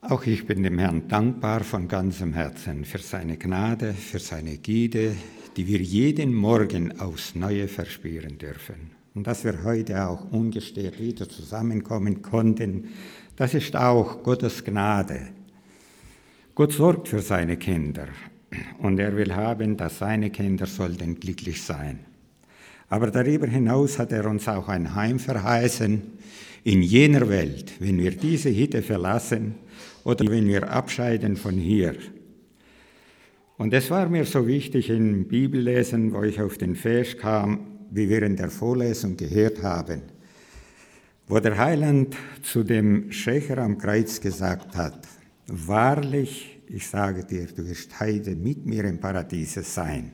Auch ich bin dem Herrn dankbar von ganzem Herzen für seine Gnade, für seine Güte, die wir jeden Morgen aufs Neue verspüren dürfen. Und dass wir heute auch ungestört wieder zusammenkommen konnten, das ist auch Gottes Gnade. Gott sorgt für seine Kinder und er will haben, dass seine Kinder sollten glücklich sein. Aber darüber hinaus hat er uns auch ein Heim verheißen in jener Welt, wenn wir diese Hütte verlassen oder wenn wir abscheiden von hier. Und es war mir so wichtig im Bibellesen, wo ich auf den Vers kam, wie wir in der Vorlesung gehört haben, wo der Heiland zu dem Schächer am Kreuz gesagt hat, wahrlich, ich sage dir, du wirst heute mit mir im Paradiese sein.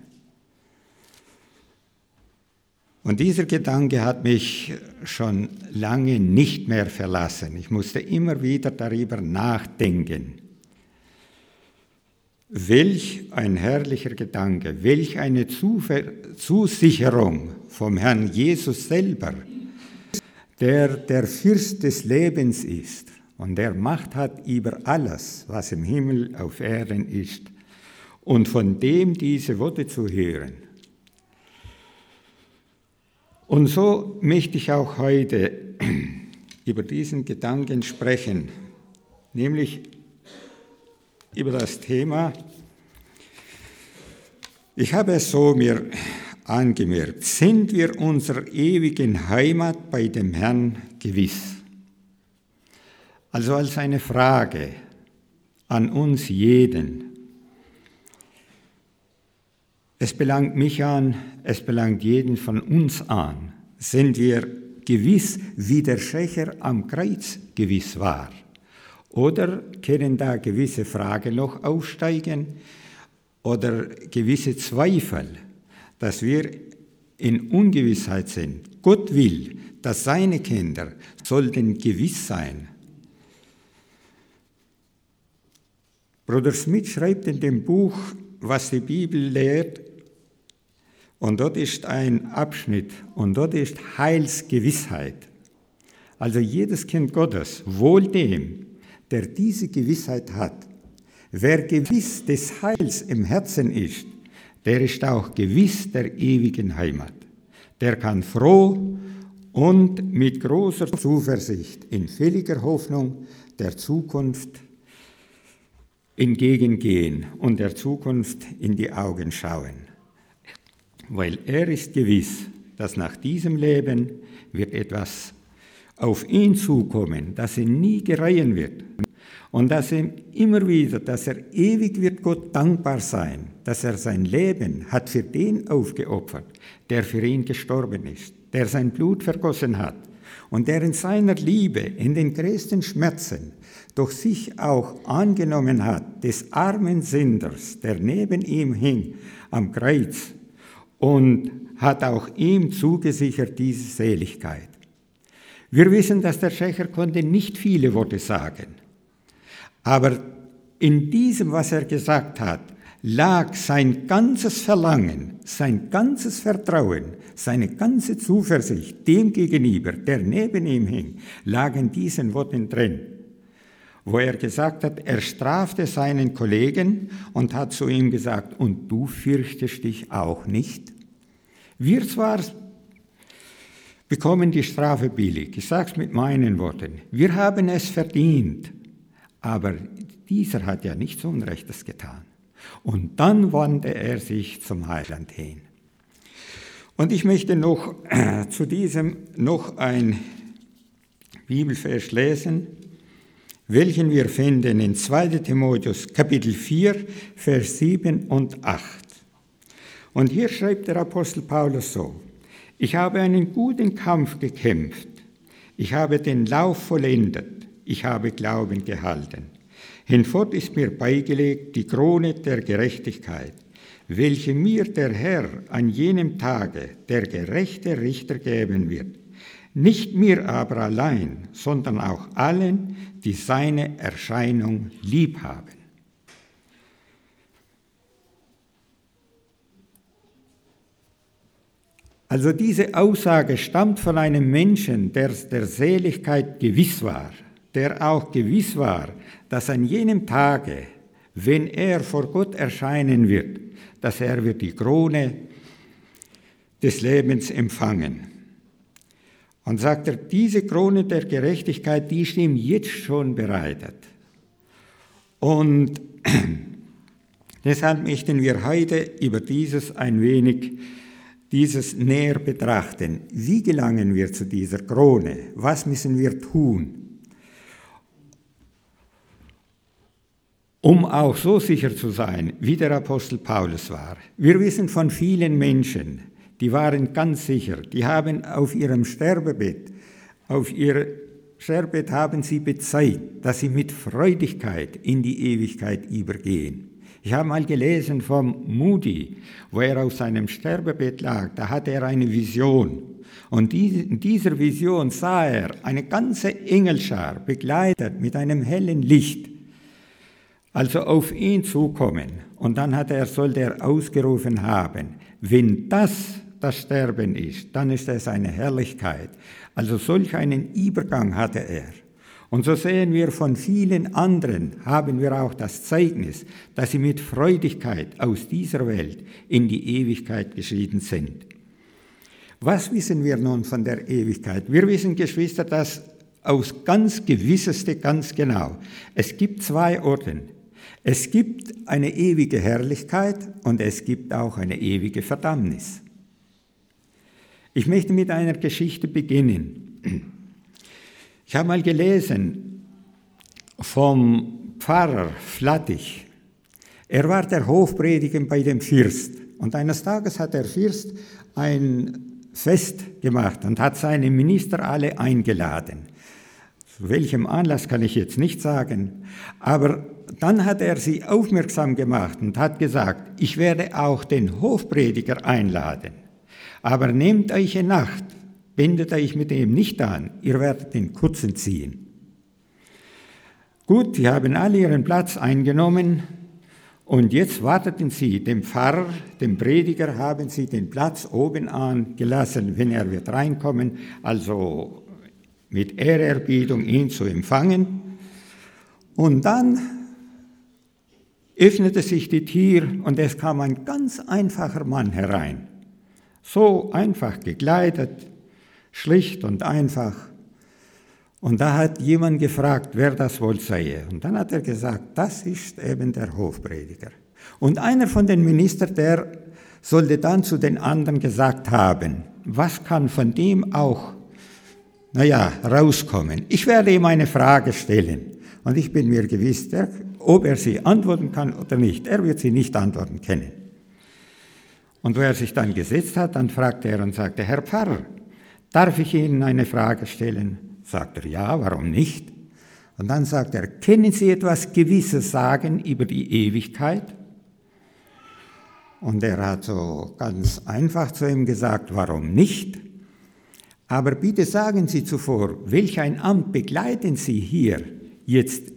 Und dieser Gedanke hat mich schon lange nicht mehr verlassen. Ich musste immer wieder darüber nachdenken. Welch ein herrlicher Gedanke, welch eine Zusicherung vom Herrn Jesus selber, der der Fürst des Lebens ist und der Macht hat über alles, was im Himmel auf Erden ist, und von dem diese Worte zu hören. Und so möchte ich auch heute über diesen Gedanken sprechen, nämlich über das Thema, ich habe es so mir angemerkt, sind wir unserer ewigen Heimat bei dem Herrn gewiss? Also als eine Frage an uns jeden. Es belangt mich an, es belangt jeden von uns an. Sind wir gewiss, wie der Schächer am Kreuz gewiss war? Oder können da gewisse Fragen noch aufsteigen oder gewisse Zweifel, dass wir in Ungewissheit sind? Gott will, dass seine Kinder sollten gewiss sein. Bruder Smith schreibt in dem Buch, was die Bibel lehrt, und dort ist ein Abschnitt, und dort ist Heilsgewissheit. Also jedes Kind Gottes, wohl dem, der diese Gewissheit hat. Wer gewiss des Heils im Herzen ist, der ist auch gewiss der ewigen Heimat. Der kann froh und mit großer Zuversicht in völliger Hoffnung der Zukunft entgegengehen und der Zukunft in die Augen schauen. Weil er ist gewiss, dass nach diesem Leben wird etwas auf ihn zukommen, das ihn nie gereuen wird. Und dass er immer wieder, dass er ewig wird Gott dankbar sein, dass er sein Leben hat für den aufgeopfert, der für ihn gestorben ist, der sein Blut vergossen hat und der in seiner Liebe, in den größten Schmerzen, durch sich auch angenommen hat, des armen Sünders, der neben ihm hing am Kreuz, und hat auch ihm zugesichert diese Seligkeit. Wir wissen, dass der Schächer konnte nicht viele Worte sagen, aber in diesem, was er gesagt hat, lag sein ganzes Verlangen, sein ganzes Vertrauen, seine ganze Zuversicht dem gegenüber, der neben ihm hing, lag in diesen Worten drin, wo er gesagt hat, er strafte seinen Kollegen und hat zu ihm gesagt, und du fürchtest dich auch nicht? Wir zwar bekommen die Strafe billig, ich sage es mit meinen Worten, wir haben es verdient, aber dieser hat ja nichts Unrechtes getan. Und dann wandte er sich zum Heiland hin. Und ich möchte noch zu diesem noch ein Bibelvers lesen, welchen wir finden in 2. Timotheus Kapitel 4, Vers 7 und 8. Und hier schreibt der Apostel Paulus so, ich habe einen guten Kampf gekämpft, ich habe den Lauf vollendet, ich habe Glauben gehalten. Hinfort ist mir beigelegt die Krone der Gerechtigkeit, welche mir der Herr an jenem Tage, der gerechte Richter, geben wird. Nicht mir aber allein, sondern auch allen, die seine Erscheinung lieb haben. Also diese Aussage stammt von einem Menschen, der der Seligkeit gewiss war, der auch gewiss war, dass an jenem Tage, wenn er vor Gott erscheinen wird, dass er wird die Krone des Lebens empfangen. Und sagt er, diese Krone der Gerechtigkeit, die ist ihm jetzt schon bereitet. Und deshalb möchten wir heute über dieses näher betrachten. Wie gelangen wir zu dieser Krone? Was müssen wir tun, um auch so sicher zu sein, wie der Apostel Paulus war? Wir wissen von vielen Menschen, die waren ganz sicher, die haben auf ihrem Sterbebett haben sie bezeugt, dass sie mit Freudigkeit in die Ewigkeit übergehen. Ich habe mal gelesen vom Moody, wo er auf seinem Sterbebett lag, da hatte er eine Vision. Und in dieser Vision sah er eine ganze Engelschar, begleitet mit einem hellen Licht, also auf ihn zukommen. Und dann sollte er ausgerufen haben, wenn das Sterben ist, dann ist es eine Herrlichkeit. Also solch einen Übergang hatte er. Und so sehen wir von vielen anderen, haben wir auch das Zeugnis, dass sie mit Freudigkeit aus dieser Welt in die Ewigkeit geschieden sind. Was wissen wir nun von der Ewigkeit? Wir wissen, Geschwister, das aus ganz Gewisseste ganz genau. Es gibt zwei Orte. Es gibt eine ewige Herrlichkeit und es gibt auch eine ewige Verdammnis. Ich möchte mit einer Geschichte beginnen. Ich habe mal gelesen vom Pfarrer Flattich. Er war der Hofprediger bei dem Fürst. Und eines Tages hat der Fürst ein Fest gemacht und hat seine Minister alle eingeladen. Zu welchem Anlass kann ich jetzt nicht sagen. Aber dann hat er sie aufmerksam gemacht und hat gesagt, ich werde auch den Hofprediger einladen. Aber nehmt euch in Acht, bindet euch mit ihm nicht an, ihr werdet den Kutzen ziehen. Gut, sie haben alle ihren Platz eingenommen und jetzt warteten sie, dem Pfarrer, dem Prediger haben sie den Platz oben an gelassen, wenn er wird reinkommen, also mit Ehrerbietung ihn zu empfangen. Und dann öffnete sich die Tür und es kam ein ganz einfacher Mann herein. So einfach gekleidet, schlicht und einfach. Und da hat jemand gefragt, wer das wohl sei. Und dann hat er gesagt, das ist eben der Hofprediger. Und einer von den Ministern, der sollte dann zu den anderen gesagt haben, was kann von dem auch, rauskommen. Ich werde ihm eine Frage stellen. Und ich bin mir gewiss, ob er sie antworten kann oder nicht. Er wird sie nicht antworten können. Und wo er sich dann gesetzt hat, dann fragte er und sagte, Herr Pfarrer, darf ich Ihnen eine Frage stellen? Sagt er, ja, warum nicht? Und dann sagt er, können Sie etwas Gewisses sagen über die Ewigkeit? Und er hat so ganz einfach zu ihm gesagt, warum nicht? Aber bitte sagen Sie zuvor, welch ein Amt begleiten Sie hier jetzt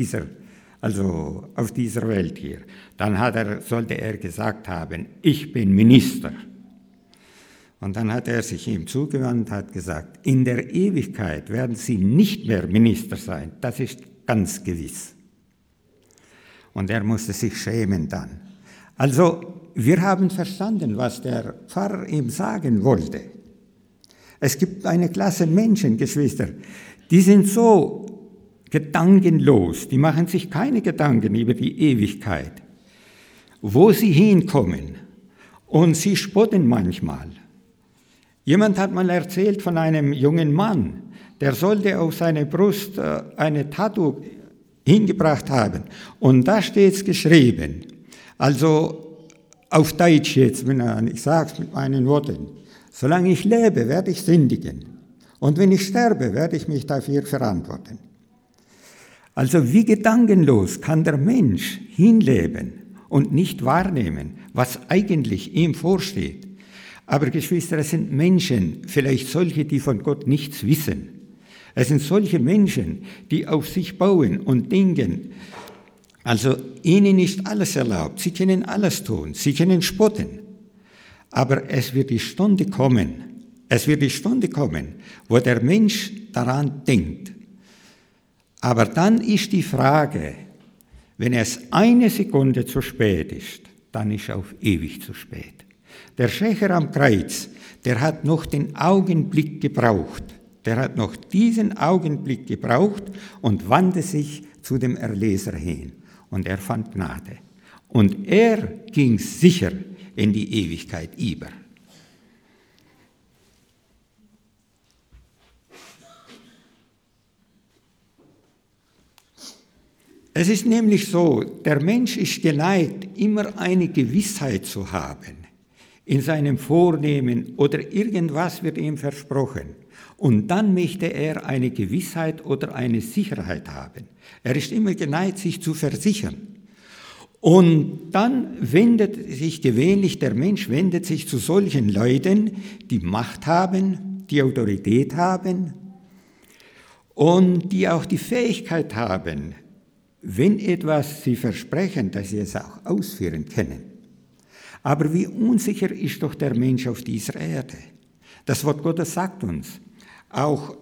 auf dieser Welt hier. Dann sollte er gesagt haben, ich bin Minister. Und dann hat er sich ihm zugewandt und hat gesagt, in der Ewigkeit werden Sie nicht mehr Minister sein, das ist ganz gewiss. Und er musste sich schämen dann. Also, wir haben verstanden, was der Pfarrer ihm sagen wollte. Es gibt eine Klasse Menschen, Geschwister, die sind so gedankenlos, die machen sich keine Gedanken über die Ewigkeit, wo sie hinkommen. Und sie spotten manchmal. Jemand hat mal erzählt von einem jungen Mann, der sollte auf seine Brust eine Tattoo hingebracht haben. Und da steht es geschrieben, also auf Deutsch jetzt, ich sage es mit meinen Worten, solange ich lebe, werde ich sündigen. Und wenn ich sterbe, werde ich mich dafür verantworten. Also wie gedankenlos kann der Mensch hinleben und nicht wahrnehmen, was eigentlich ihm vorsteht. Aber Geschwister, es sind Menschen, vielleicht solche, die von Gott nichts wissen. Es sind solche Menschen, die auf sich bauen und denken, also ihnen ist alles erlaubt, sie können alles tun, sie können spotten. Aber es wird die Stunde kommen, wo der Mensch daran denkt, Aber dann ist die Frage, wenn es eine Sekunde zu spät ist, dann ist auf ewig zu spät. Der Schächer am Kreuz, der hat noch den Augenblick gebraucht. Der hat noch diesen Augenblick gebraucht und wandte sich zu dem Erlöser hin. Und er fand Gnade. Und er ging sicher in die Ewigkeit über. Es ist nämlich so, der Mensch ist geneigt, immer eine Gewissheit zu haben. In seinem Vornehmen oder irgendwas wird ihm versprochen. Und dann möchte er eine Gewissheit oder eine Sicherheit haben. Er ist immer geneigt, sich zu versichern. Und dann wendet sich gewöhnlich, der Mensch wendet sich zu solchen Leuten, die Macht haben, die Autorität haben und die auch die Fähigkeit haben, wenn etwas sie versprechen, dass sie es auch ausführen können. Aber wie unsicher ist doch der Mensch auf dieser Erde? Das Wort Gottes sagt uns, auch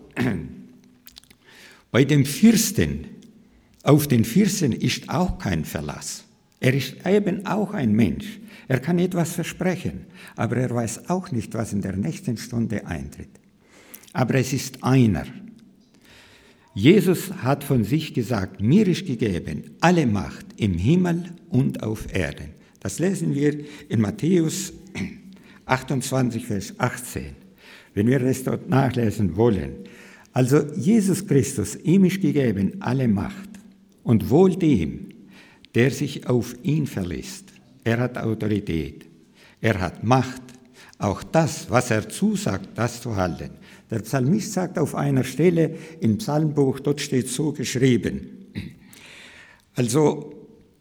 bei dem Fürsten, auf den Fürsten ist auch kein Verlass. Er ist eben auch ein Mensch. Er kann etwas versprechen, aber er weiß auch nicht, was in der nächsten Stunde eintritt. Aber es ist einer. Jesus hat von sich gesagt, mir ist gegeben alle Macht im Himmel und auf Erden. Das lesen wir in Matthäus 28, Vers 18, wenn wir das dort nachlesen wollen. Also Jesus Christus, ihm ist gegeben alle Macht und wohl dem, der sich auf ihn verlässt. Er hat Autorität, er hat Macht, auch das, was er zusagt, das zu halten. Der Psalmist sagt auf einer Stelle im Psalmbuch, dort steht so geschrieben, also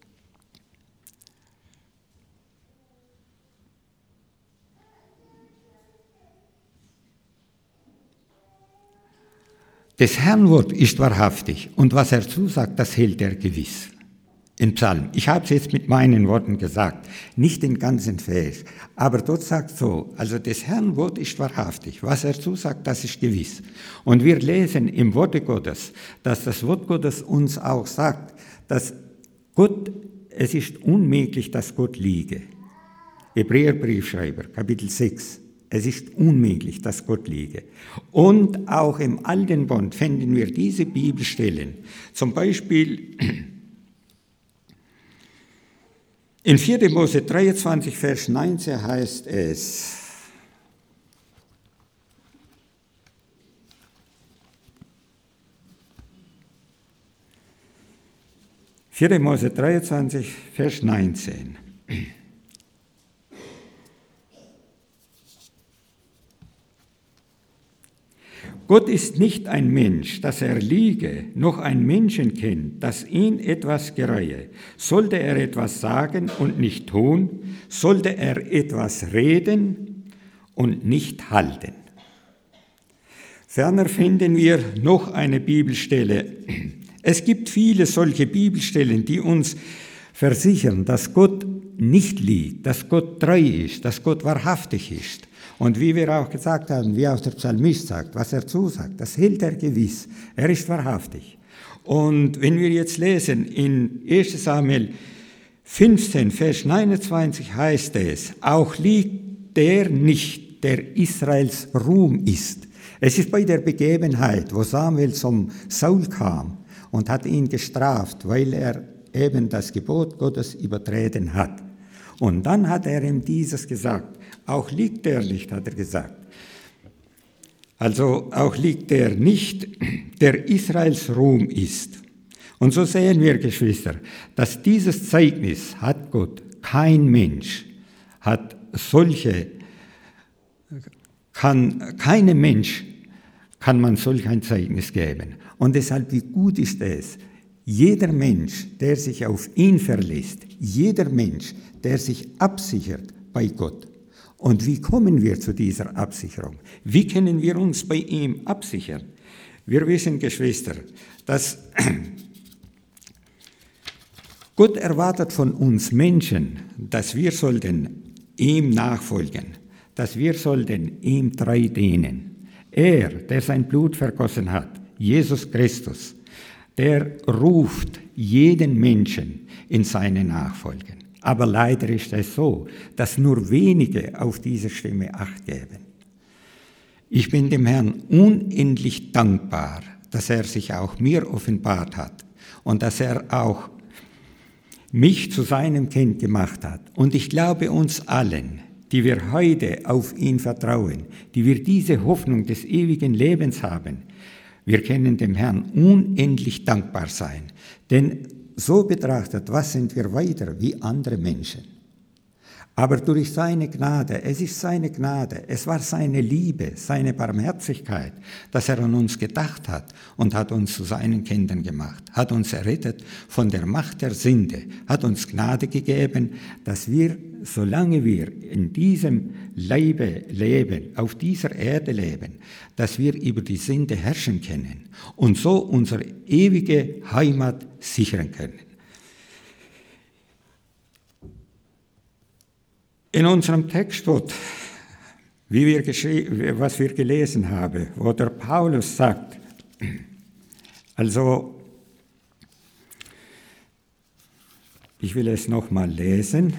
des Herrn Wort ist wahrhaftig und was er zusagt, das hält er gewiss. Im Psalm. Ich habe es jetzt mit meinen Worten gesagt, nicht den ganzen Vers, aber dort sagt so, also des Herrn Wort ist wahrhaftig, was er zusagt, das ist gewiss. Und wir lesen im Worte Gottes, dass das Wort Gottes uns auch sagt, dass Gott, es ist unmöglich, dass Gott liege. Hebräerbriefschreiber, Kapitel 6. Es ist unmöglich, dass Gott liege. Und auch im Alten Bund finden wir diese Bibelstellen. Zum Beispiel in 4. Mose 23, Vers 19 heißt es, Mose 23, Vers 19. Gott ist nicht ein Mensch, dass er liege, noch ein Menschenkind, dass ihn etwas gereue. Sollte er etwas sagen und nicht tun, sollte er etwas reden und nicht halten. Ferner finden wir noch eine Bibelstelle. Es gibt viele solche Bibelstellen, die uns versichern, dass Gott nicht liegt, dass Gott treu ist, dass Gott wahrhaftig ist. Und wie wir auch gesagt haben, wie auch der Psalmist sagt, was er zusagt, das hält er gewiss. Er ist wahrhaftig. Und wenn wir jetzt lesen, in 1 Samuel 15, Vers 29 heißt es, auch liegt der nicht, der Israels Ruhm ist. Es ist bei der Begebenheit, wo Samuel zum Saul kam und hat ihn gestraft, weil er eben das Gebot Gottes übertreten hat. Und dann hat er ihm dieses gesagt. Auch liegt er nicht, hat er gesagt. Also auch liegt er nicht, der Israels Ruhm ist. Und so sehen wir, Geschwister, dass dieses Zeugnis hat Gott, kein Mensch hat keinem Mensch kann man solch ein Zeugnis geben. Und deshalb, wie gut ist es, jeder Mensch, der sich auf ihn verlässt, jeder Mensch, der sich absichert bei Gott. Und wie kommen wir zu dieser Absicherung? Wie können wir uns bei ihm absichern? Wir wissen, Geschwister, dass Gott erwartet von uns Menschen, dass wir sollten ihm nachfolgen, dass wir sollten ihm treu dienen. Er, der sein Blut vergossen hat, Jesus Christus, der ruft jeden Menschen in seine Nachfolge. Aber leider ist es so, dass nur wenige auf diese Stimme Acht geben. Ich bin dem Herrn unendlich dankbar, dass er sich auch mir offenbart hat und dass er auch mich zu seinem Kind gemacht hat. Und ich glaube uns allen, die wir heute auf ihn vertrauen, die wir diese Hoffnung des ewigen Lebens haben, wir können dem Herrn unendlich dankbar sein. Denn so betrachtet, was sind wir weiter wie andere Menschen? Aber durch seine Gnade, es ist seine Gnade, es war seine Liebe, seine Barmherzigkeit, dass er an uns gedacht hat und hat uns zu seinen Kindern gemacht, hat uns errettet von der Macht der Sünde, hat uns Gnade gegeben, dass wir, solange wir in diesem Leibe leben, auf dieser Erde leben, dass wir über die Sünde herrschen können und so unsere ewige Heimat sichern können. In unserem Text, was wir gelesen haben, wo der Paulus sagt, also, ich will es nochmal lesen.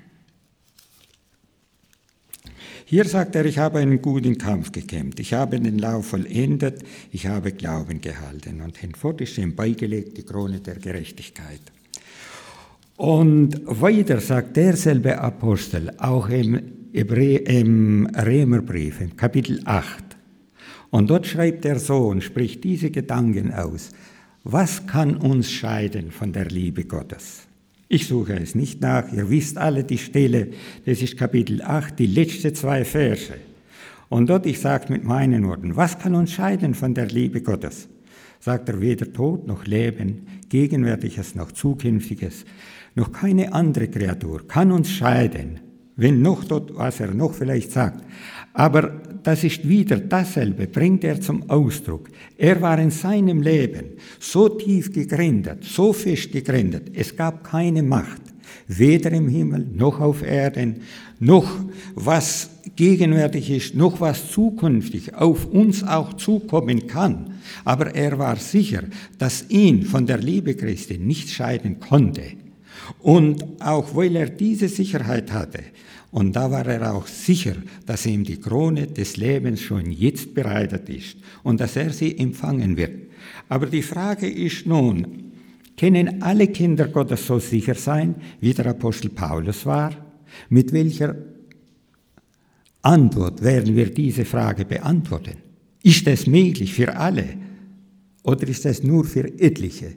Hier sagt er, ich habe einen guten Kampf gekämpft, ich habe den Lauf vollendet, ich habe Glauben gehalten und hinfort ist ihm beigelegt die Krone der Gerechtigkeit. Und weiter sagt derselbe Apostel, auch im Römerbrief, im Kapitel 8. Und dort schreibt er so und spricht diese Gedanken aus. Was kann uns scheiden von der Liebe Gottes? Ich suche es nicht nach, ihr wisst alle die Stelle, das ist Kapitel 8, die letzten 2 Verse. Und dort, ich sage mit meinen Worten, was kann uns scheiden von der Liebe Gottes? Sagt er, weder Tod noch Leben, Gegenwärtiges noch Zukünftiges, noch keine andere Kreatur kann uns scheiden, wenn noch dort, was er noch vielleicht sagt. Aber das ist wieder dasselbe, bringt er zum Ausdruck. Er war in seinem Leben so tief gegründet, so fest gegründet, es gab keine Macht, weder im Himmel noch auf Erden, noch was gegenwärtig ist, noch was zukünftig auf uns auch zukommen kann. Aber er war sicher, dass ihn von der Liebe Christi nichts scheiden konnte. Und auch weil er diese Sicherheit hatte, und da war er auch sicher, dass ihm die Krone des Lebens schon jetzt bereitet ist und dass er sie empfangen wird. Aber die Frage ist nun, können alle Kinder Gottes so sicher sein, wie der Apostel Paulus war? Mit welcher Antwort werden wir diese Frage beantworten? Ist es möglich für alle oder ist es nur für etliche?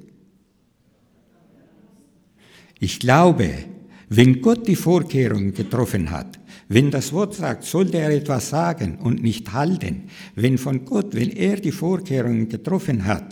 Ich glaube, wenn Gott die Vorkehrungen getroffen hat, wenn das Wort sagt, sollte er etwas sagen und nicht halten, wenn er die Vorkehrungen getroffen hat,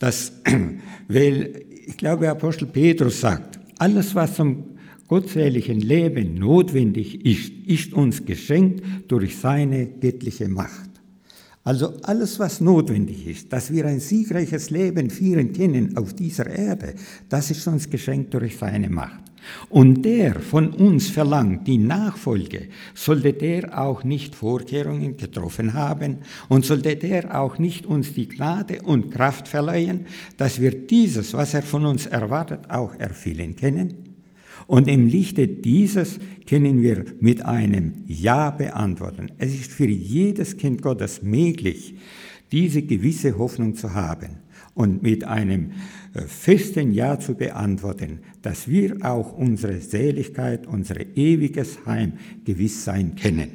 weil ich glaube, Apostel Petrus sagt, alles, was zum gottseligen Leben notwendig ist, ist uns geschenkt durch seine göttliche Macht. Also alles, was notwendig ist, dass wir ein siegreiches Leben führen können auf dieser Erde, das ist uns geschenkt durch seine Macht. Und der von uns verlangt, die Nachfolge, sollte der auch nicht Vorkehrungen getroffen haben und sollte der auch nicht uns die Gnade und Kraft verleihen, dass wir dieses, was er von uns erwartet, auch erfüllen können? Und im Lichte dieses können wir mit einem Ja beantworten. Es ist für jedes Kind Gottes möglich, diese gewisse Hoffnung zu haben und mit einem festen Ja zu beantworten, dass wir auch unsere Seligkeit, unser ewiges Heim gewiss sein können.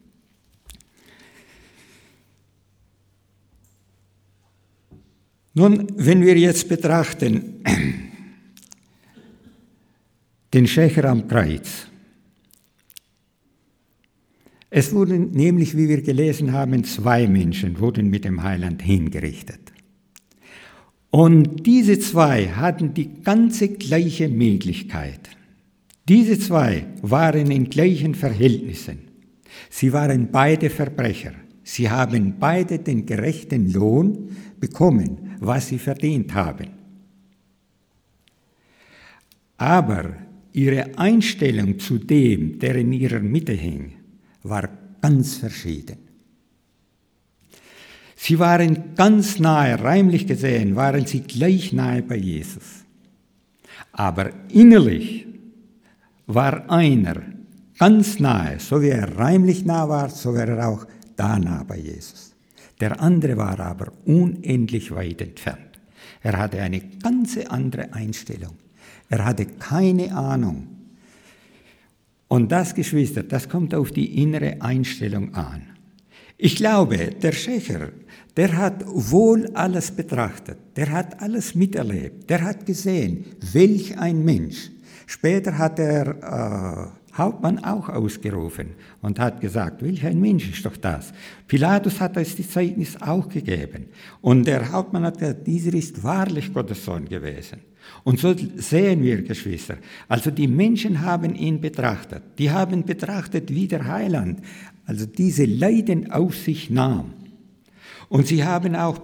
Nun, wenn wir jetzt betrachten, den Schächer am Kreuz. Es wurden nämlich, wie wir gelesen haben, 2 Menschen wurden mit dem Heiland hingerichtet. Und diese 2 hatten die ganze gleiche Möglichkeit. Diese 2 waren in gleichen Verhältnissen. Sie waren beide Verbrecher. Sie haben beide den gerechten Lohn bekommen, was sie verdient haben. Aber ihre Einstellung zu dem, der in ihrer Mitte hing, war ganz verschieden. Sie waren ganz nahe, räumlich gesehen, waren sie gleich nahe bei Jesus. Aber innerlich war einer ganz nahe, so wie er räumlich nah war, so war er auch da nah bei Jesus. Der andere war aber unendlich weit entfernt. Er hatte eine ganz andere Einstellung. Er hatte keine Ahnung. Und das, Geschwister, das kommt auf die innere Einstellung an. Ich glaube, der Schächer, der hat wohl alles betrachtet, der hat alles miterlebt, der hat gesehen, welch ein Mensch. Später hat der Hauptmann auch ausgerufen und hat gesagt, welch ein Mensch ist doch das. Pilatus hat das Zeugnis auch gegeben. Und der Hauptmann hat gesagt, dieser ist wahrlich Gottes Sohn gewesen. Und so sehen wir, Geschwister, also die Menschen haben ihn betrachtet. Die haben betrachtet, wie der Heiland, also diese Leiden auf sich nahm. Und sie haben auch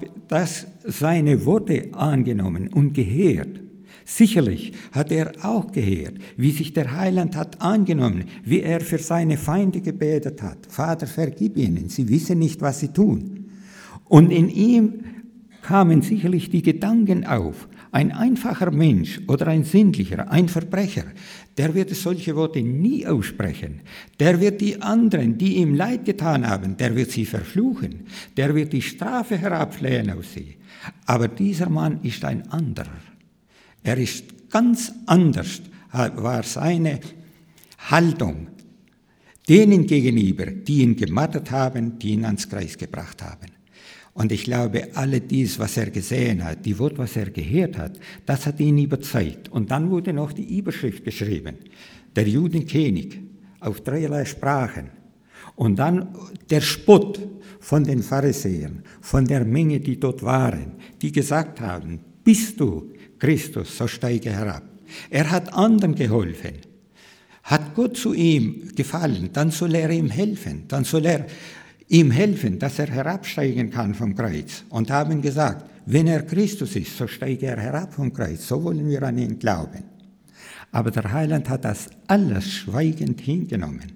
seine Worte angenommen und gehört. Sicherlich hat er auch gehört, wie sich der Heiland hat angenommen, wie er für seine Feinde gebetet hat. Vater, vergib ihnen, sie wissen nicht, was sie tun. Und in ihm kamen sicherlich die Gedanken auf. Ein einfacher Mensch oder ein Sündlicher, ein Verbrecher, der wird solche Worte nie aussprechen. Der wird die anderen, die ihm Leid getan haben, der wird sie verfluchen. Der wird die Strafe herabflehen auf sie. Aber dieser Mann ist ein anderer. Er ist ganz anders, war seine Haltung denen gegenüber, die ihn gemartert haben, die ihn ans Kreuz gebracht haben. Und ich glaube, alle dies, was er gesehen hat, die Wort, was er gehört hat, das hat ihn überzeugt. Und dann wurde noch die Überschrift geschrieben, der Judenkönig, auf dreierlei Sprachen. Und dann der Spott von den Pharisäern, von der Menge, die dort waren, die gesagt haben, bist du Christus, so steige herab. Er hat anderen geholfen. Hat Gott zu ihm gefallen, dann soll er ihm helfen. Dann soll er ihm helfen, dass er herabsteigen kann vom Kreuz. Und haben gesagt, wenn er Christus ist, so steige er herab vom Kreuz. So wollen wir an ihn glauben. Aber der Heiland hat das alles schweigend hingenommen.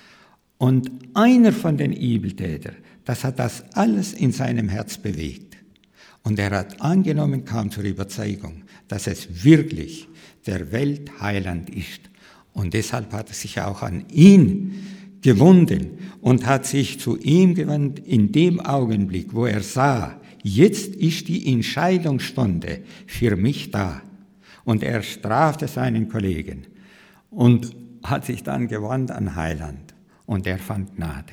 Und einer von den Übeltätern, das hat das alles in seinem Herz bewegt. Und er hat angenommen, kam zur Überzeugung, dass es wirklich der Weltheiland ist. Und deshalb hat er sich auch an ihn gewunden und hat sich zu ihm gewandt in dem Augenblick, wo er sah, jetzt ist die Entscheidungsstunde für mich da. Und er strafte seinen Kollegen und hat sich dann gewandt an Heiland. Und er fand Gnade.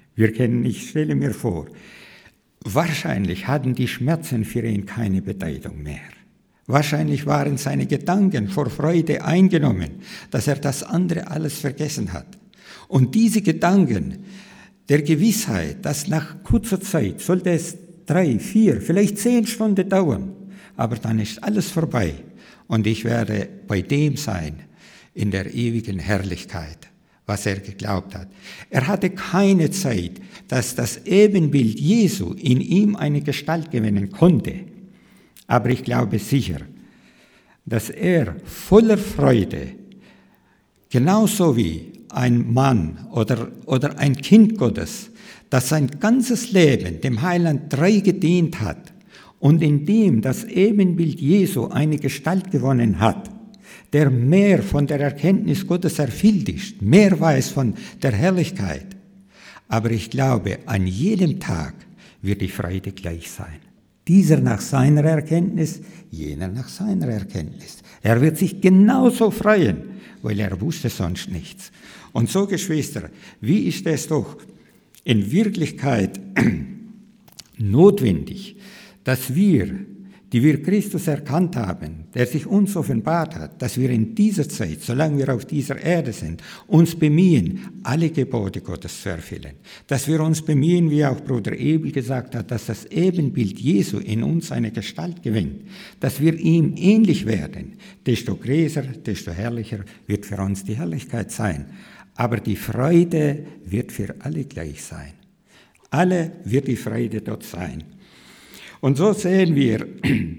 Ich stelle mir vor, wahrscheinlich hatten die Schmerzen für ihn keine Bedeutung mehr. Wahrscheinlich waren seine Gedanken vor Freude eingenommen, dass er das andere alles vergessen hat. Und diese Gedanken der Gewissheit, dass nach kurzer Zeit, sollte es 3, 4, vielleicht 10 Stunden dauern, aber dann ist alles vorbei und ich werde bei dem sein in der ewigen Herrlichkeit, was er geglaubt hat. Er hatte keine Zeit, dass das Ebenbild Jesu in ihm eine Gestalt gewinnen konnte. Aber ich glaube sicher, dass er voller Freude, genauso wie ein Mann oder ein Kind Gottes, das sein ganzes Leben dem Heiland treu gedient hat und in dem das Ebenbild Jesu eine Gestalt gewonnen hat, der mehr von der Erkenntnis Gottes erfüllt ist, mehr weiß von der Herrlichkeit. Aber ich glaube, an jedem Tag wird die Freude gleich sein. Dieser nach seiner Erkenntnis, jener nach seiner Erkenntnis. Er wird sich genauso freuen, weil er wusste sonst nichts. Und so, Geschwister, wie ist es doch in Wirklichkeit notwendig, dass wir, die wir Christus erkannt haben, der sich uns offenbart hat, dass wir in dieser Zeit, solange wir auf dieser Erde sind, uns bemühen, alle Gebote Gottes zu erfüllen. Dass wir uns bemühen, wie auch Bruder Ebel gesagt hat, dass das Ebenbild Jesu in uns eine Gestalt gewinnt. Dass wir ihm ähnlich werden. Desto größer, desto herrlicher wird für uns die Herrlichkeit sein. Aber die Freude wird für alle gleich sein. Alle wird die Freude dort sein. Und so sehen wir,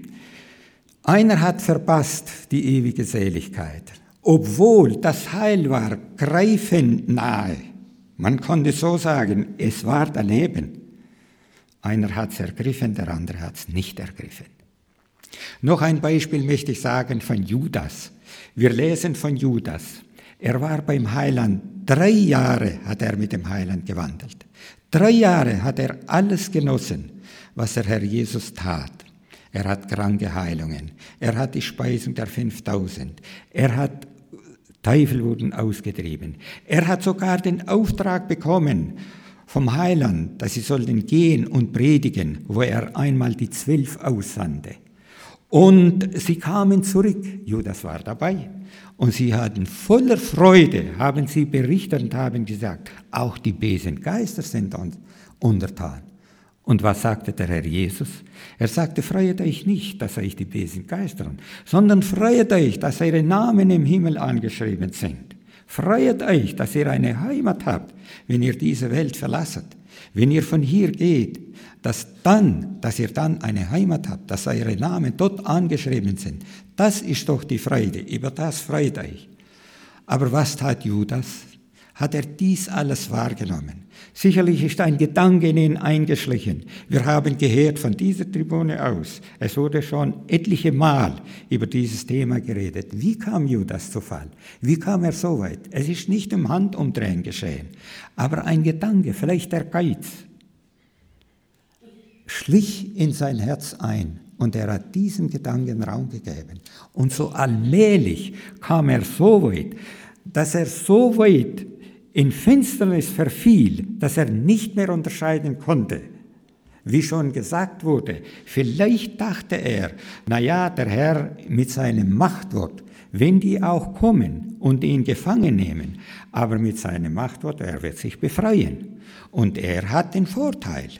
einer hat verpasst die ewige Seligkeit, obwohl das Heil war greifend nahe. Man konnte so sagen, es war daneben. Einer hat es ergriffen, der andere hat es nicht ergriffen. Noch ein Beispiel möchte ich sagen von Judas. Wir lesen von Judas. Er war beim Heiland. 3 Jahre hat er mit dem Heiland gewandelt. 3 Jahre hat er alles genossen, was der Herr Jesus tat. Er hat kranke Heilungen. Er hat die Speisung der 5000. Er hat Teufel wurden ausgetrieben. Er hat sogar den Auftrag bekommen vom Heiland, dass sie sollten gehen und predigen, wo er einmal die 12 aussandte. Und sie kamen zurück. Judas war dabei. Und sie hatten voller Freude, haben sie berichtet und haben gesagt, auch die bösen Geister sind uns untertan. Und was sagte der Herr Jesus? Er sagte, freut euch nicht, dass euch die bösen Geister sind, sondern freut euch, dass eure Namen im Himmel angeschrieben sind. Freut euch, dass ihr eine Heimat habt, wenn ihr diese Welt verlasst. Wenn ihr von hier geht, dass ihr dann eine Heimat habt, dass eure Namen dort angeschrieben sind. Das ist doch die Freude, über das freut euch. Aber was tat Judas? Hat er dies alles wahrgenommen? Sicherlich ist ein Gedanke in ihn eingeschlichen. Wir haben gehört von dieser Tribüne aus, es wurde schon etliche Mal über dieses Thema geredet. Wie kam Judas zu Fall? Wie kam er so weit? Es ist nicht im Handumdrehen geschehen, aber ein Gedanke, vielleicht der Geiz, schlich in sein Herz ein und er hat diesem Gedanken Raum gegeben. Und so allmählich kam er so weit, dass er so weit in Finsternis verfiel, dass er nicht mehr unterscheiden konnte. Wie schon gesagt wurde, vielleicht dachte er, der Herr mit seinem Machtwort, wenn die auch kommen und ihn gefangen nehmen, aber mit seinem Machtwort, er wird sich befreien. Und er hat den Vorteil.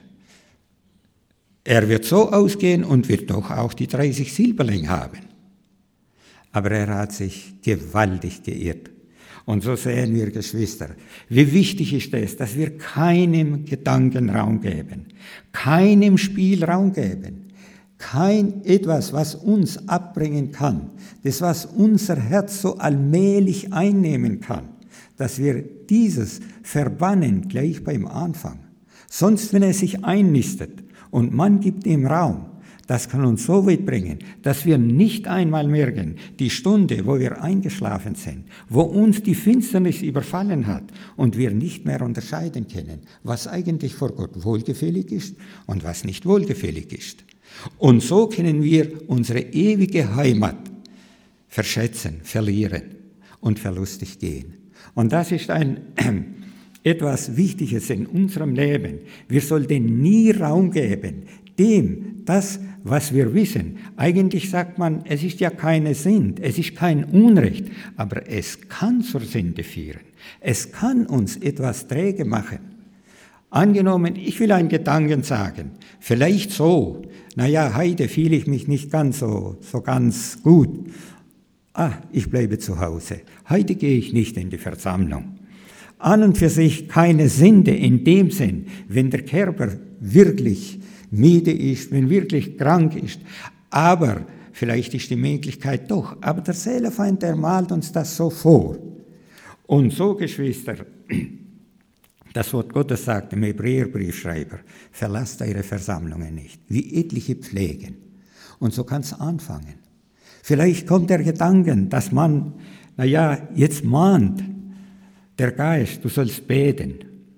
Er wird so ausgehen und wird doch auch die 30 Silberlinge haben. Aber er hat sich gewaltig geirrt. Und so sehen wir, Geschwister, wie wichtig ist es, dass wir keinem Gedanken Raum geben, keinem Spiel Raum geben, kein etwas, was uns abbringen kann, das, was unser Herz so allmählich einnehmen kann, dass wir dieses verbannen gleich beim Anfang. Sonst, wenn es sich einnistet und man gibt ihm Raum, das kann uns so weit bringen, dass wir nicht einmal merken, die Stunde, wo wir eingeschlafen sind, wo uns die Finsternis überfallen hat und wir nicht mehr unterscheiden können, was eigentlich vor Gott wohlgefällig ist und was nicht wohlgefällig ist. Und so können wir unsere ewige Heimat verschätzen, verlieren und verlustig gehen. Und das ist etwas Wichtiges in unserem Leben. Wir sollten nie Raum geben, das, was wir wissen. Eigentlich sagt man, es ist ja keine Sünde, es ist kein Unrecht, aber es kann zur Sünde führen. Es kann uns etwas träge machen. Angenommen, ich will einen Gedanken sagen, vielleicht so, heute fühle ich mich nicht ganz so ganz gut. Ich bleibe zu Hause, heute gehe ich nicht in die Versammlung. An und für sich keine Sünde in dem Sinn, wenn der Körper wirklich müde ist, wenn wirklich krank ist. Aber vielleicht ist die Möglichkeit doch. Aber der Seelenfeind, der malt uns das so vor. Und so, Geschwister, das Wort Gottes sagt im Hebräerbriefschreiber, verlasst eure Versammlungen nicht, wie etliche pflegen. Und so kann es anfangen. Vielleicht kommt der Gedanke, dass man, jetzt mahnt der Geist, du sollst beten.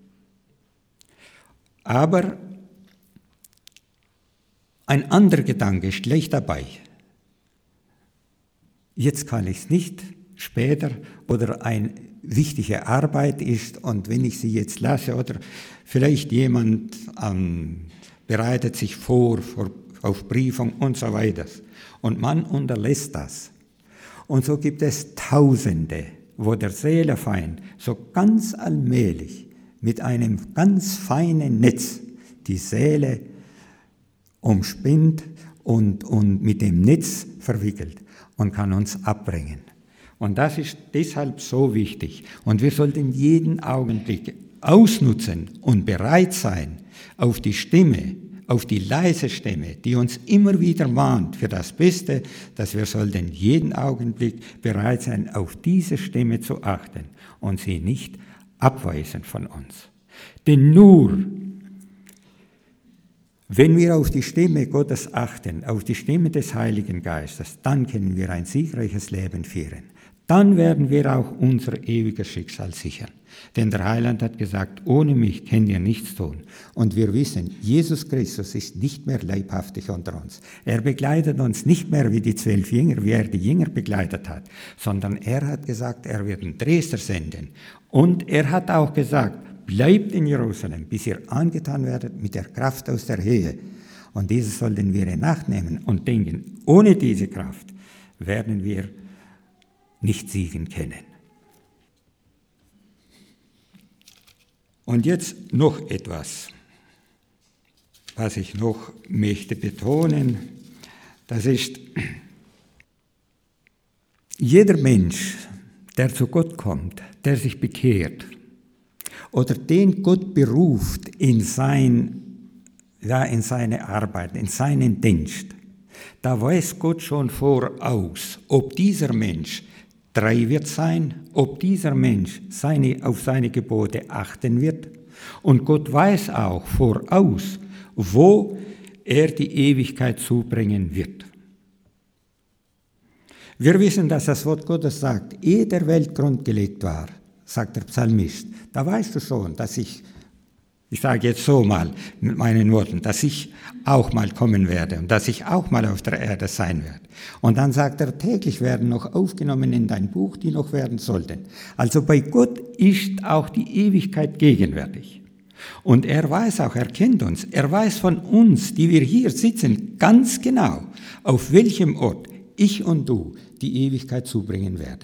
Aber ein anderer Gedanke ist gleich dabei. Jetzt kann ich es nicht, später oder eine wichtige Arbeit ist und wenn ich sie jetzt lasse oder vielleicht jemand bereitet sich vor auf Briefung und so weiter und man unterlässt das. Und so gibt es Tausende, wo der Seelenfeind so ganz allmählich mit einem ganz feinen Netz die Seele umspinnt und mit dem Netz verwickelt und kann uns abbringen. Und das ist deshalb so wichtig. Und wir sollten jeden Augenblick ausnutzen und bereit sein auf die Stimme, auf die leise Stimme, die uns immer wieder mahnt für das Beste, dass wir sollten jeden Augenblick bereit sein, auf diese Stimme zu achten und sie nicht abweisen von uns. Denn nur Wenn wir auf die Stimme Gottes achten, auf die Stimme des Heiligen Geistes, dann können wir ein siegreiches Leben führen. Dann werden wir auch unser ewiges Schicksal sichern. Denn der Heiland hat gesagt, ohne mich könnt ihr nichts tun. Und wir wissen, Jesus Christus ist nicht mehr leibhaftig unter uns. Er begleitet uns nicht mehr wie die 12 Jünger, wie er die Jünger begleitet hat, sondern er hat gesagt, er wird einen Dresder senden. Und er hat auch gesagt, bleibt in Jerusalem, bis ihr angetan werdet mit der Kraft aus der Höhe. Und dieses sollten wir in Acht nehmen und denken, ohne diese Kraft werden wir nicht siegen können. Und jetzt noch etwas, was ich noch möchte betonen, das ist, jeder Mensch, der zu Gott kommt, der sich bekehrt oder den Gott beruft in seine Arbeit, in seinen Dienst, da weiß Gott schon voraus, ob dieser Mensch treu wird sein, ob dieser Mensch auf seine Gebote achten wird. Und Gott weiß auch voraus, wo er die Ewigkeit zubringen wird. Wir wissen, dass das Wort Gottes sagt, ehe der Weltgrund gelegt war, sagt der Psalmist, da weißt du schon, dass ich sage jetzt so mal mit meinen Worten, dass ich auch mal kommen werde und dass ich auch mal auf der Erde sein werde. Und dann sagt er, täglich werden noch aufgenommen in dein Buch, die noch werden sollten. Also bei Gott ist auch die Ewigkeit gegenwärtig. Und er weiß auch, er kennt uns, er weiß von uns, die wir hier sitzen, ganz genau, auf welchem Ort ich und du die Ewigkeit zubringen werden.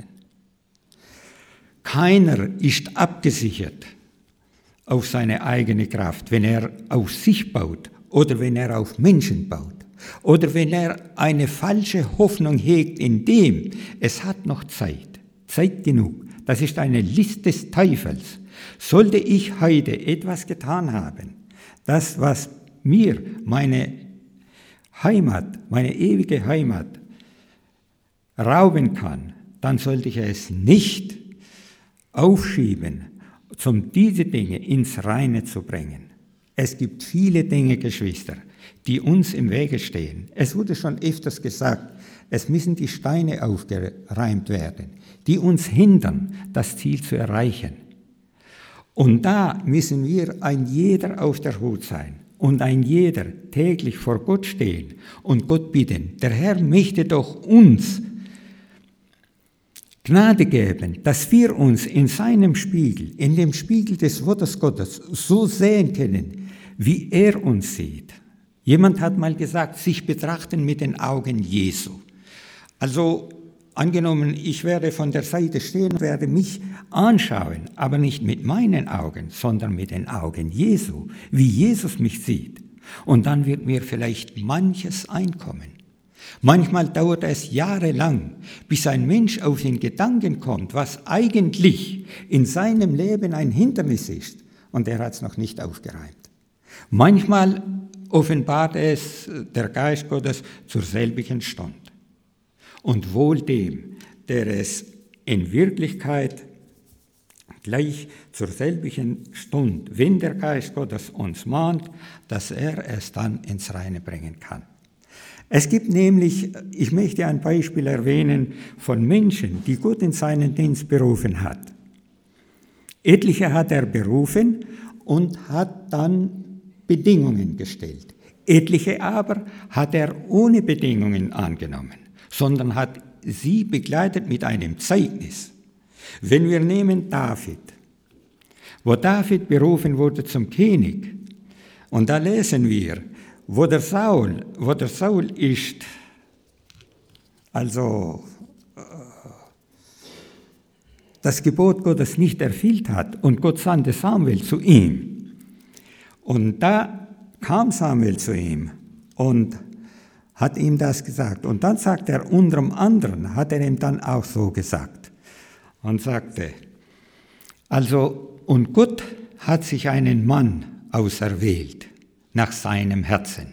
Keiner ist abgesichert auf seine eigene Kraft, wenn er auf sich baut oder wenn er auf Menschen baut oder wenn er eine falsche Hoffnung hegt, in dem es hat noch Zeit genug. Das ist eine List des Teufels. Sollte ich heute etwas getan haben, das, was mir meine Heimat, meine ewige Heimat rauben kann, dann sollte ich es nicht aufschieben, um diese Dinge ins Reine zu bringen. Es gibt viele Dinge, Geschwister, die uns im Wege stehen. Es wurde schon öfters gesagt, es müssen die Steine aufgeräumt werden, die uns hindern, das Ziel zu erreichen. Und da müssen wir ein jeder auf der Hut sein und ein jeder täglich vor Gott stehen und Gott bitten, der Herr möchte doch uns Gnade geben, dass wir uns in seinem Spiegel, in dem Spiegel des Wortes Gottes, so sehen können, wie er uns sieht. Jemand hat mal gesagt, sich betrachten mit den Augen Jesu. Also angenommen, ich werde von der Seite stehen und werde mich anschauen, aber nicht mit meinen Augen, sondern mit den Augen Jesu, wie Jesus mich sieht. Und dann wird mir vielleicht manches einkommen. Manchmal dauert es jahrelang, bis ein Mensch auf den Gedanken kommt, was eigentlich in seinem Leben ein Hindernis ist, und er hat es noch nicht aufgeräumt. Manchmal offenbart es der Geist Gottes zur selbigen Stunde. Und wohl dem, der es in Wirklichkeit gleich zur selbigen Stunde, wenn der Geist Gottes uns mahnt, dass er es dann ins Reine bringen kann. Es gibt nämlich, ich möchte ein Beispiel erwähnen von Menschen, die Gott in seinen Dienst berufen hat. Etliche hat er berufen und hat dann Bedingungen gestellt. Etliche aber hat er ohne Bedingungen angenommen, sondern hat sie begleitet mit einem Zeugnis. Wenn wir nehmen David, wo David berufen wurde zum König, und da lesen wir, wo der Saul ist, also das Gebot Gottes nicht erfüllt hat und Gott sandte Samuel zu ihm. Und da kam Samuel zu ihm und hat ihm das gesagt. Und dann sagt er, unter anderem hat er ihm dann auch so gesagt und sagte, also, und Gott hat sich einen Mann auserwählt nach seinem Herzen.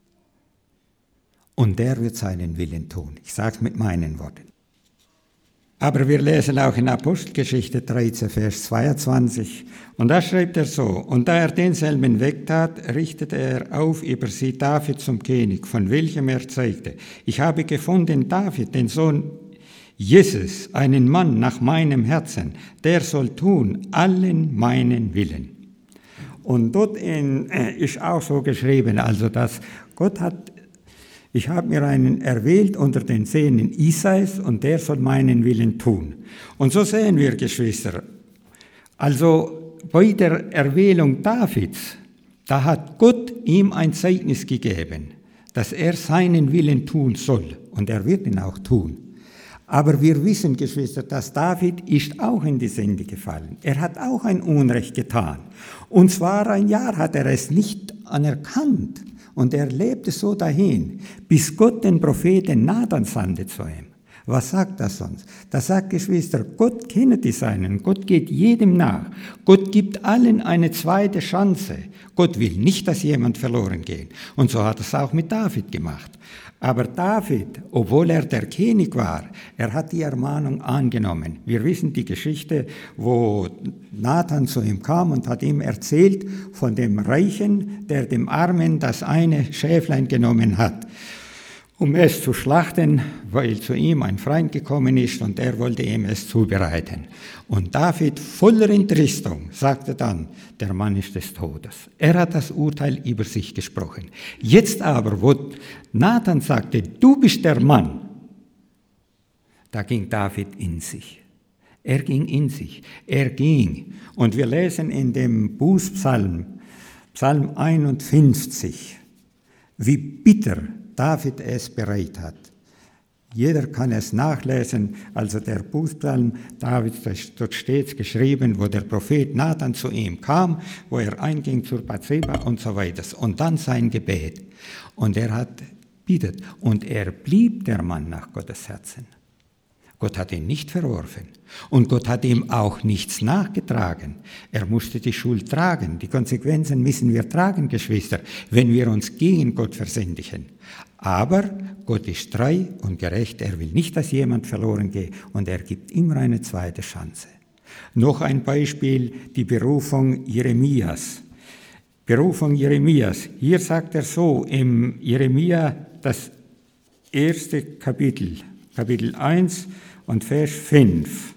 Und der wird seinen Willen tun. Ich sage es mit meinen Worten. Aber wir lesen auch in Apostelgeschichte 13, Vers 22. Und da schreibt er so: Und da er denselben wegtat, richtete er auf über sie David zum König, von welchem er zeigte: Ich habe gefunden David, den Sohn Jesus, einen Mann nach meinem Herzen, der soll tun allen meinen Willen. Und dort ist auch so geschrieben, also dass Gott hat: Ich habe mir einen erwählt unter den Söhnen Isais und der soll meinen Willen tun. Und so sehen wir, Geschwister, also bei der Erwählung Davids, da hat Gott ihm ein Zeugnis gegeben, dass er seinen Willen tun soll. Und er wird ihn auch tun. Aber wir wissen, Geschwister, dass David ist auch in die Sünde gefallen. Er hat auch ein Unrecht getan. Und zwar ein Jahr hat er es nicht anerkannt. Und er lebte so dahin, bis Gott den Propheten Nathan sandte zu ihm. Was sagt das sonst? Das sagt, Geschwister, Gott kennt die Seinen, Gott geht jedem nach. Gott gibt allen eine zweite Chance. Gott will nicht, dass jemand verloren geht. Und so hat es auch mit David gemacht. Aber David, obwohl er der König war, er hat die Ermahnung angenommen. Wir wissen die Geschichte, wo Nathan zu ihm kam und hat ihm erzählt von dem Reichen, der dem Armen das eine Schäflein genommen hat, um es zu schlachten, weil zu ihm ein Freund gekommen ist und er wollte ihm es zubereiten. Und David, voller Entrüstung, sagte dann: Der Mann ist des Todes. Er hat das Urteil über sich gesprochen. Jetzt aber, wo Nathan sagte: Du bist der Mann, da ging David in sich. Er ging in sich. Er ging. Und wir lesen in dem Bußpsalm, Psalm 51, wie bitter David es bereit hat. Jeder kann es nachlesen, also der Bußpsalm Davids, dort steht geschrieben, wo der Prophet Nathan zu ihm kam, wo er einging zur Bathseba und so weiter. Und dann sein Gebet. Und er hat bittet. Und er blieb der Mann nach Gottes Herzen. Gott hat ihn nicht verworfen. Und Gott hat ihm auch nichts nachgetragen. Er musste die Schuld tragen. Die Konsequenzen müssen wir tragen, Geschwister, wenn wir uns gegen Gott versündigen. Aber Gott ist treu und gerecht. Er will nicht, dass jemand verloren geht. Und er gibt immer eine zweite Chance. Noch ein Beispiel, die Berufung Jeremias. Berufung Jeremias. Hier sagt er so im Jeremia, das erste Kapitel, Kapitel 1 und Vers 5.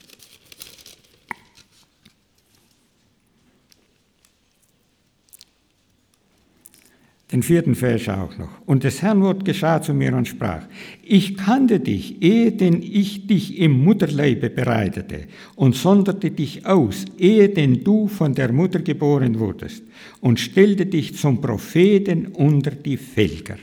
Den 4. Vers auch noch. Und des Herrn Wort geschah zu mir und sprach: Ich kannte dich, ehe denn ich dich im Mutterleibe bereitete und sonderte dich aus, ehe denn du von der Mutter geboren wurdest und stellte dich zum Propheten unter die Völker.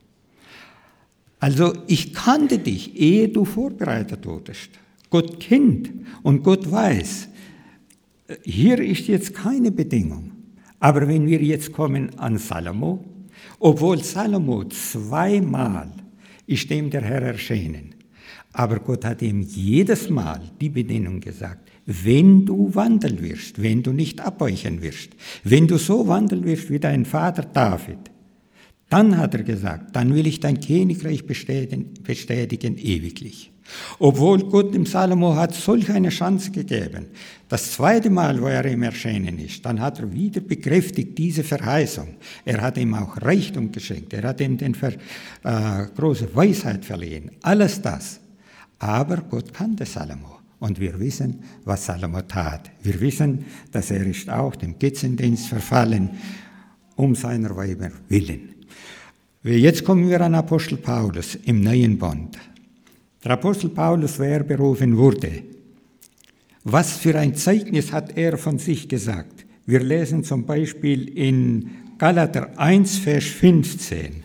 Also ich kannte dich, ehe du vorbereitet wurdest. Gott kennt und Gott weiß. Hier ist jetzt keine Bedingung. Aber wenn wir jetzt kommen an Salomo, obwohl Salomo zweimal ist dem der Herr erschienen, aber Gott hat ihm jedes Mal die Bedingung gesagt: Wenn du wandeln wirst, wenn du nicht abweichen wirst, wenn du so wandeln wirst wie dein Vater David, dann hat er gesagt, dann will ich dein Königreich bestätigen ewiglich. Obwohl Gott dem Salomo hat solch eine Chance gegeben, das zweite Mal, wo er ihm erschienen ist, dann hat er wieder bekräftigt diese Verheißung. Er hat ihm auch Reichtum geschenkt, er hat ihm große Weisheit verliehen, alles das. Aber Gott kannte Salomo und wir wissen, was Salomo tat. Wir wissen, dass er ist auch dem Götzendienst verfallen, um seiner Weiber willen. Jetzt kommen wir an Apostel Paulus im Neuen Bund. Der Apostel Paulus, wer berufen wurde, was für ein Zeugnis hat er von sich gesagt? Wir lesen zum Beispiel in Galater 1, Vers 15.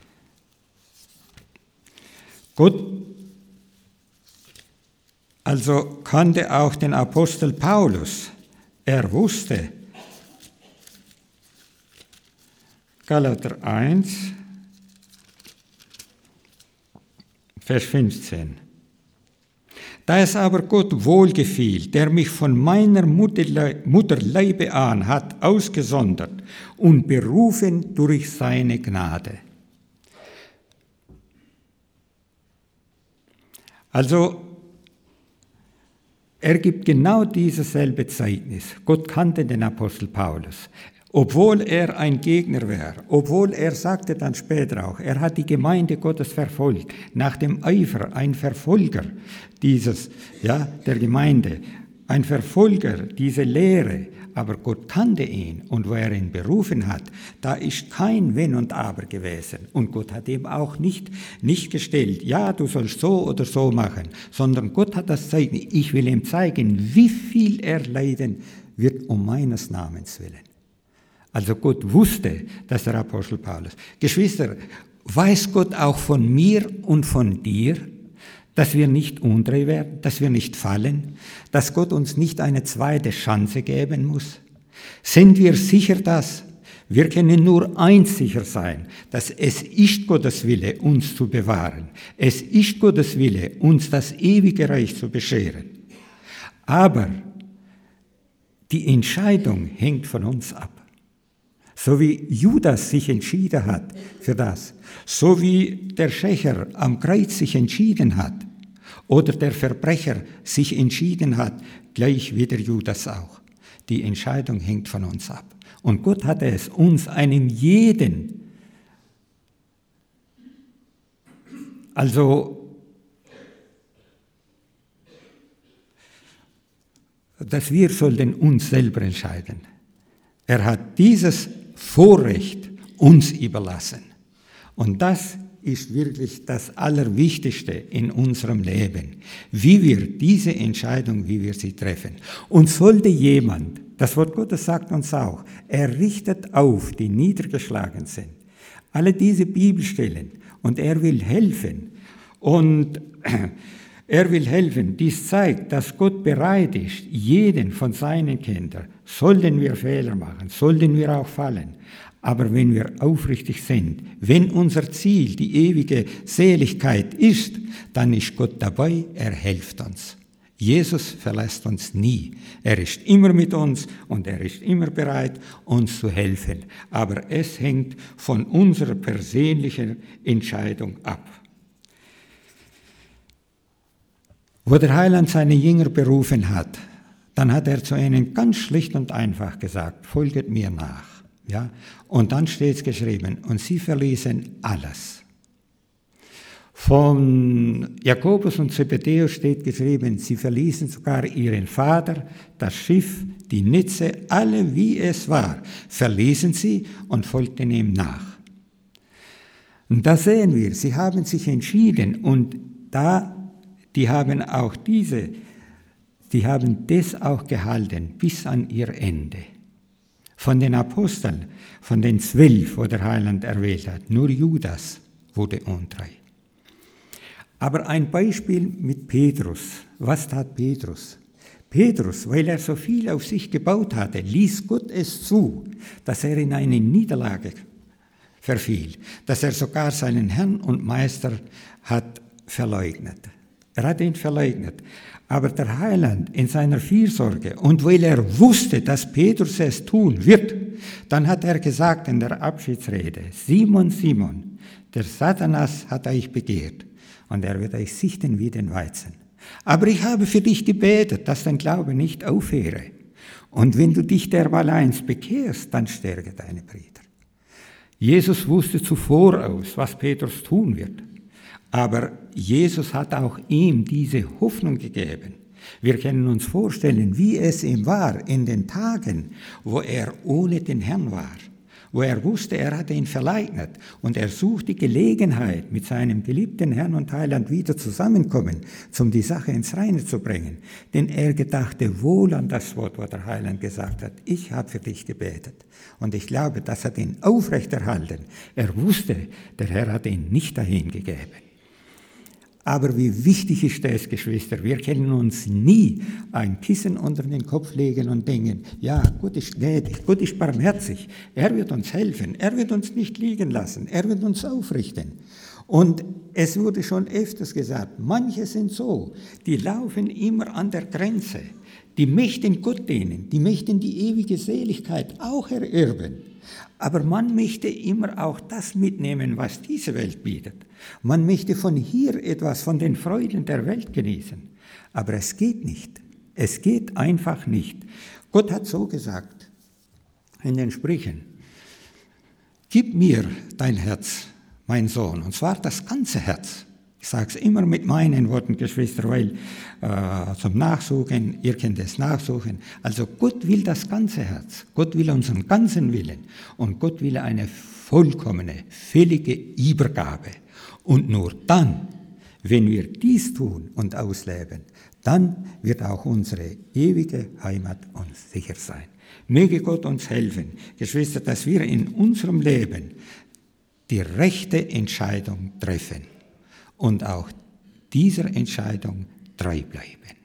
Gott also kannte auch den Apostel Paulus. Er wusste, Galater 1, Vers 15. Da es aber Gott wohlgefiel, der mich von meiner Mutterleibe an hat ausgesondert und berufen durch seine Gnade. Also er gibt genau dieses selbe Zeugnis. Gott kannte den Apostel Paulus. Obwohl er ein Gegner war, obwohl er sagte dann später auch, er hat die Gemeinde Gottes verfolgt, nach dem Eifer ein Verfolger der Gemeinde, ein Verfolger dieser Lehre, aber Gott kannte ihn und wo er ihn berufen hat, da ist kein Wenn und Aber gewesen. Und Gott hat ihm auch nicht gestellt, ja, du sollst so oder so machen, sondern Gott hat das Zeugnis, ich will ihm zeigen, wie viel er leiden wird um meines Namens willen. Also Gott wusste, dass der Apostel Paulus. Geschwister, weiß Gott auch von mir und von dir, dass wir nicht untreu werden, dass wir nicht fallen, dass Gott uns nicht eine zweite Chance geben muss? Sind wir sicher das? Wir können nur eins sicher sein, dass es ist Gottes Wille, uns zu bewahren. Es ist Gottes Wille, uns das ewige Reich zu bescheren. Aber die Entscheidung hängt von uns ab. So wie Judas sich entschieden hat für das, so wie der Schächer am Kreuz sich entschieden hat oder der Verbrecher sich entschieden hat, gleich wie der Judas auch. Die Entscheidung hängt von uns ab. Und Gott hat es uns, einem jeden, dass wir sollten uns selber entscheiden. Er hat dieses Vorrecht uns überlassen. Und das ist wirklich das Allerwichtigste in unserem Leben, wie wir diese Entscheidung, wie wir sie treffen. Und sollte jemand, das Wort Gottes sagt uns auch, er richtet auf, die niedergeschlagen sind. Alle diese Bibelstellen. Und er will helfen. Und er will helfen. Dies zeigt, dass Gott bereit ist, jeden von seinen Kindern, sollten wir Fehler machen, sollten wir auch fallen. Aber wenn wir aufrichtig sind, wenn unser Ziel die ewige Seligkeit ist, dann ist Gott dabei, er hilft uns. Jesus verlässt uns nie. Er ist immer mit uns und er ist immer bereit, uns zu helfen. Aber es hängt von unserer persönlichen Entscheidung ab. Wo der Heiland seine Jünger berufen hat, dann hat er zu ihnen ganz schlicht und einfach gesagt, folget mir nach. Ja? Und dann steht es geschrieben, und sie verließen alles. Von Jakobus und Zebedäus steht geschrieben, sie verließen sogar ihren Vater, das Schiff, die Netze, alle wie es war, verließen sie und folgten ihm nach. Und da sehen wir, sie haben sich entschieden und die haben das auch gehalten bis an ihr Ende. Von den Aposteln, von den 12, wo der Heiland erwählt hat, nur Judas wurde untreu. Aber ein Beispiel mit Petrus. Was tat Petrus? Petrus, weil er so viel auf sich gebaut hatte, ließ Gott es zu, dass er in eine Niederlage verfiel, dass er sogar seinen Herrn und Meister hat verleugnet. Er hat ihn verleugnet. Aber der Heiland in seiner Fürsorge und weil er wusste, dass Petrus es tun wird, dann hat er gesagt in der Abschiedsrede, Simon, Simon, der Satanas hat euch begehrt und er wird euch sichten wie den Weizen. Aber ich habe für dich gebetet, dass dein Glaube nicht aufhöre. Und wenn du dich dermaleins bekehrst, dann stärke deine Brüder. Jesus wusste zuvor aus, was Petrus tun wird. Aber Jesus hat auch ihm diese Hoffnung gegeben. Wir können uns vorstellen, wie es ihm war in den Tagen, wo er ohne den Herrn war, wo er wusste, er hatte ihn verleugnet und er sucht die Gelegenheit, mit seinem geliebten Herrn und Heiland wieder zusammenkommen, um die Sache ins Reine zu bringen. Denn er gedachte wohl an das Wort, was der Heiland gesagt hat, ich habe für dich gebetet. Und ich glaube, das hat ihn aufrechterhalten. Er wusste, der Herr hat ihn nicht dahin gegeben. Aber wie wichtig ist es, Geschwister, wir können uns nie ein Kissen unter den Kopf legen und denken, ja, Gott ist gnädig, Gott ist barmherzig, er wird uns helfen, er wird uns nicht liegen lassen, er wird uns aufrichten. Und es wurde schon öfters gesagt, manche sind so, die laufen immer an der Grenze, die möchten Gott dienen, die möchten die ewige Seligkeit auch ererben. Aber man möchte immer auch das mitnehmen, was diese Welt bietet. Man möchte von hier etwas von den Freuden der Welt genießen. Aber es geht nicht. Es geht einfach nicht. Gott hat so gesagt in den Sprüchen: Gib mir dein Herz, mein Sohn, und zwar das ganze Herz. Ich sage es immer mit meinen Worten, Geschwister, weil zum Nachsuchen, ihr könnt es nachsuchen. Also Gott will das ganze Herz, Gott will unseren ganzen Willen und Gott will eine vollkommene, völlige Übergabe. Und nur dann, wenn wir dies tun und ausleben, dann wird auch unsere ewige Heimat uns sicher sein. Möge Gott uns helfen, Geschwister, dass wir in unserem Leben die rechte Entscheidung treffen und auch dieser Entscheidung treu bleiben.